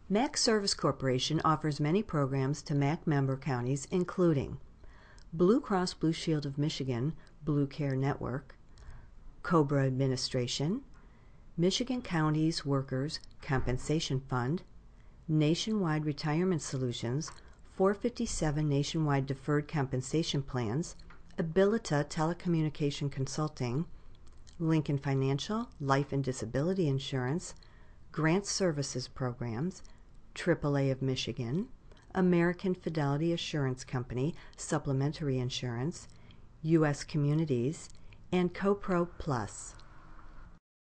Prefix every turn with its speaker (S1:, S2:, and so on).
S1: MAC Service Corporation offers many programs to MAC member counties, including Blue Cross Blue Shield of Michigan Blue Care Network, COBRA Administration, Michigan Counties Workers' Compensation Fund, Nationwide Retirement Solutions, 457 Nationwide Deferred Compensation Plans, Abilita Telecommunication Consulting, Lincoln Financial Life and Disability Insurance, Grant Services Programs, AAA of Michigan, American Fidelity Assurance Company Supplementary Insurance, U.S. Communities, and CoPro Plus.